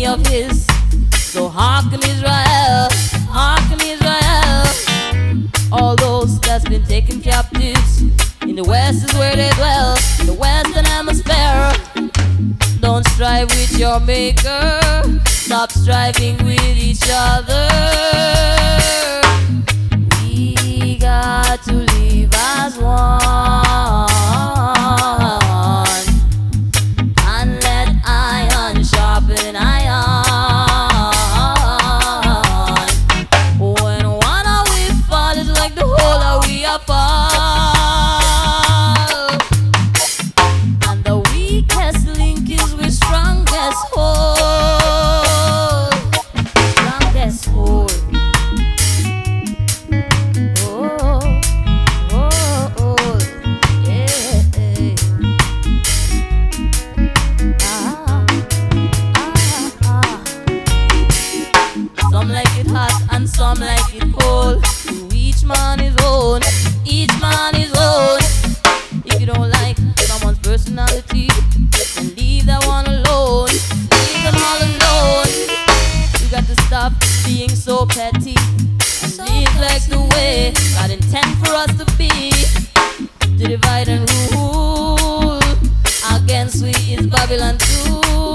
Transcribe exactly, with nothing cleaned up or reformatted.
of his. So hearken Israel, hearken Israel, all those that's been taken captives. In the west is where they dwell, the western hemisphere. Don't strive with your maker, stop striving with each other. We got to live as one, and let iron sharpen iron. When one of we fall, it's like the whole of we are fall. And the weakest link is with strongest hold. Strongest hold. Oh, oh, oh, yeah. Ah, ah, ah. Some like it hot and some like it cold. To each man his own, each man his own. If you don't like someone's personality, then leave that one alone. Leave them all alone. You got to stop being so petty and live like the way God intend for us to be. To divide and rule against we is Babylon too.